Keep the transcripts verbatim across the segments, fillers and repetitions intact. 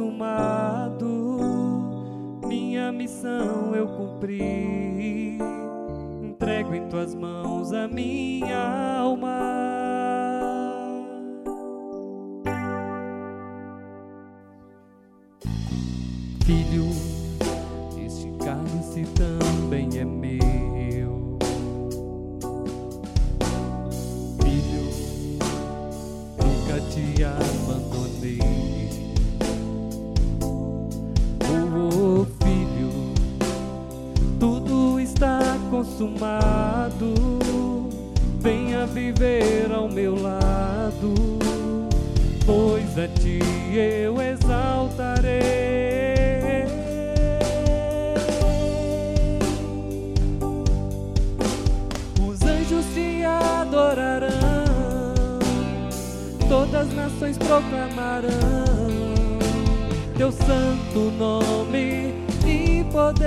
consumado, minha missão eu cumpri. Entrego em tuas mãos a minha alma. Filho, este cálice também é meu. Filho, nunca te abandonei. Oh, oh, filho, tudo está consumado. Venha viver ao meu lado, pois a ti eu exaltarei. Te adorarão, todas as nações proclamarão teu santo nome e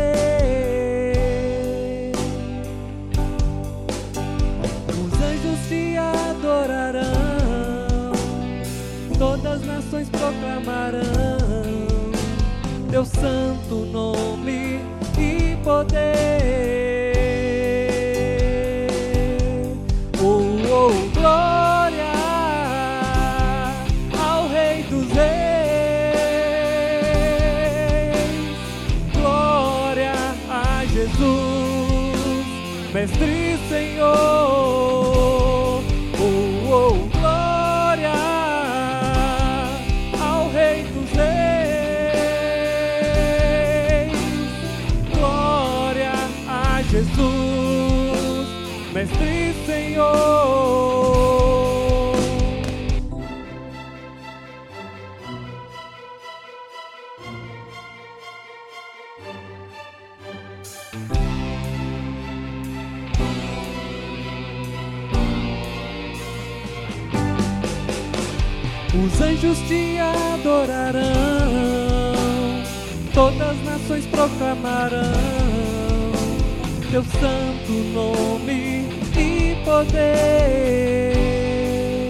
poder. Os anjos te adorarão, todas as nações proclamarão teu santo nome e poder. Oh, glória ao Rei dos Reis, glória a Jesus, Mestre e Senhor. Oh, oh, glória ao Rei dos Reis, glória a Jesus, Mestre e Senhor. Os anjos te adorarão, todas as nações proclamarão teu santo nome e poder.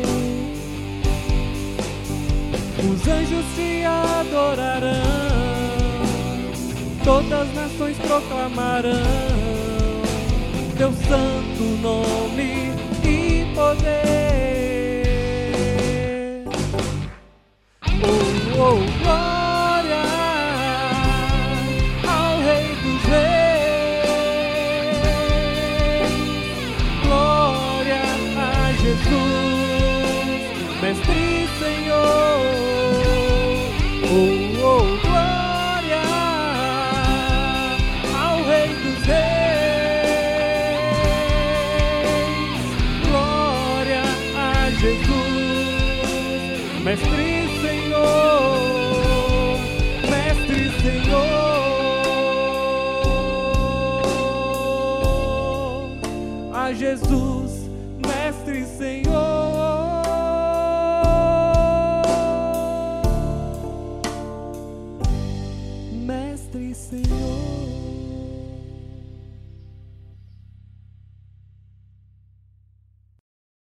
Os anjos te adorarão, todas as nações proclamarão teu santo nome e poder. Oh, oh, glória ao Rei dos Reis, glória a Jesus, Mestre e Senhor. Oh, oh, glória ao Rei dos Reis, glória a Jesus, Mestre e Senhor, Mestre e Senhor, a Jesus, Mestre e Senhor, Mestre e Senhor.